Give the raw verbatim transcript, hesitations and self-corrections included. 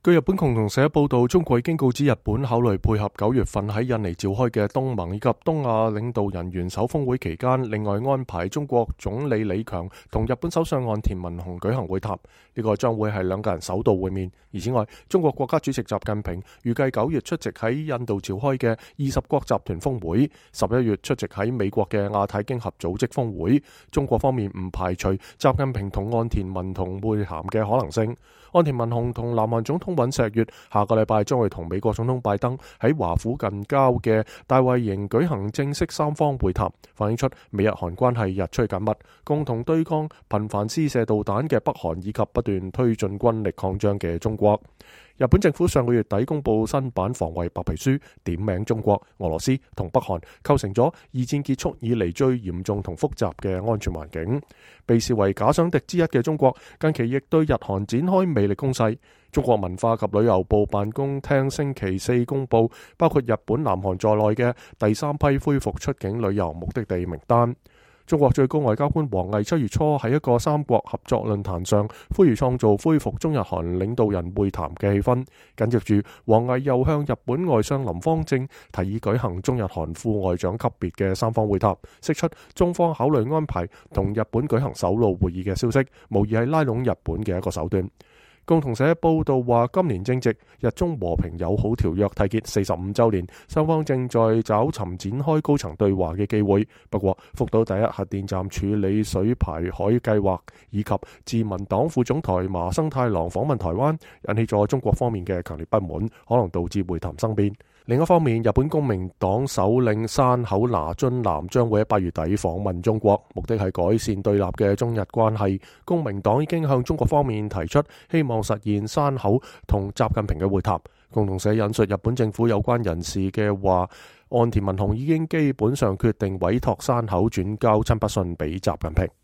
據日本共同社報道，中國已經告知日本考慮配合九月份喺印尼召開嘅東盟以及東亞領導人元首峰會期間，另外安排中國總理李強同日本首相岸田文雄舉行會談。呢個將會係兩個人首度會面。而此外，中國國家主席習近平預計九月出席喺印度召開嘅二十國集團峰會，十一月出席喺美國嘅亞太經合組織峰會。中國方面唔排除習近平同岸田文雄會談嘅可能性。岸田文雄同南韓總統尹錫悅下個禮拜將會同美國總統拜登喺華府近郊嘅大衛營舉行正式三方會談，反映出美日韓關係日趨緊密，共同對抗頻繁試射導彈嘅北韓以及不斷推進軍力擴張嘅中國。日本政府上個月底公布新版防衛白皮書，點名中國、俄羅斯同北韓構成咗二戰結束以嚟最嚴重同複雜嘅安全環境。被視為假想敵之一嘅中國，近期亦對日韓展開魅力攻勢。中國文化及旅遊部辦公廳星期四公布，包括日本、南韓在內嘅第三批恢復出境旅遊目的地名單。中國最高外交官王毅七月初喺一個三國合作論壇上，呼籲創造恢復中日韓領導人會談嘅氣氛。緊接住，王毅又向日本外相林芳正提議舉行中日韓副外長級別嘅三方會談，釋出中方考慮安排同日本舉行首腦會議嘅消息，無疑係拉攏日本嘅一個手段。共同社報道話，今年正值日中和平友好條約締結四十五週年，雙方正在找尋展開高層對話嘅機會。不過，福島第一核電站處理水排海計劃以及自民黨副總裁麻生太郎訪問台灣，引起咗中國方面嘅強烈不滿，可能導致會談生變。另一方面，日本公明黨首領山口那津男將會喺八月底訪問中國，目的係改善對立嘅中日關係。公明黨已經向中國方面提出希望實現山口同習近平嘅會談。共同社引述日本政府有關人士嘅話，岸田文雄已經基本上決定委託山口轉交親筆信俾習近平。